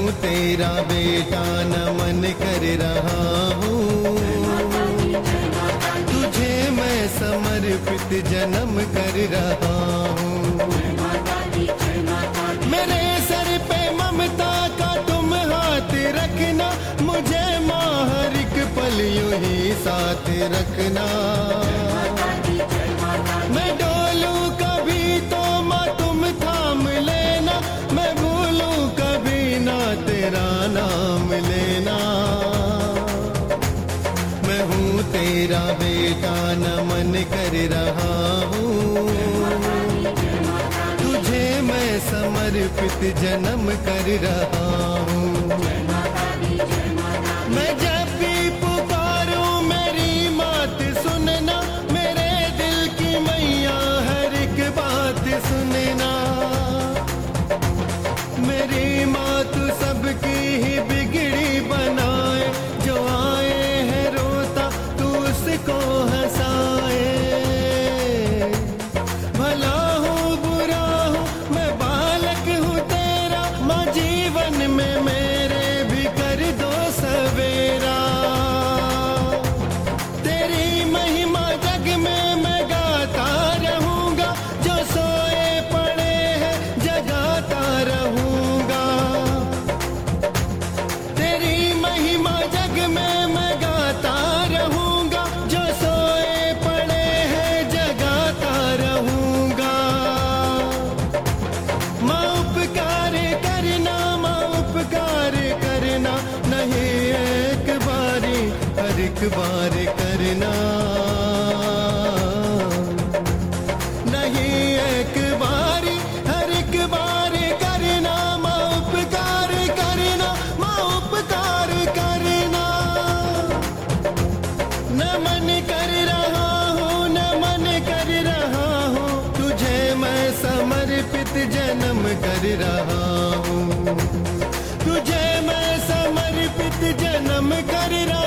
तेरा बेटा नमन कर रहा हूँ, तुझे मैं समर्पित जन्म कर रहा हूँ। मेरे सर पे ममता का तुम हाथ रखना, मुझे माँ हर एक पल यूं ही साथ रखना। मैं डोलूं कभी तो माँ तुम थाम लेना, मैं भूलूं कभी ना तेरा नाम लेना। मैं हूँ तेरा बेटा नमन कर रहा हूँ, तुझे मैं समर्पित जन्म कर रहा हूँ। मैं जब भी पुकारूं मेरी बात सुनना, मेरे दिल की मैया हर एक बात सुनना। मेरी माँ तू सबकी ही बिगड़ी बनाए, जो आए है रोता तू उसको हंसाए। भला हूँ बुरा हूँ मैं बालक हूँ तेरा, माँ जीवन में मेरे भी कर दो सवेरा। तेरी महिमा जग में मैं गाता रहूँगा, जो सोए पड़े हैं जगाता रहूँगा। तेरी महिमा जग में मैं गाता रहूँगा, जो सोए पड़े हैं जगाता रहूँगा। माँ उपकार करना, माँ उपकार करना, नहीं एक बारी हर एक बार करना। नहीं एक बारी हर एक बार करना, माँ उपकार करना, माँ उपकार करना। नमन कर रहा हूँ, नमन कर रहा हूँ, तुझे मैं समर्पित जन्म कर रहा हूँ, तुझे मैं समर्पित जन्म कर रहा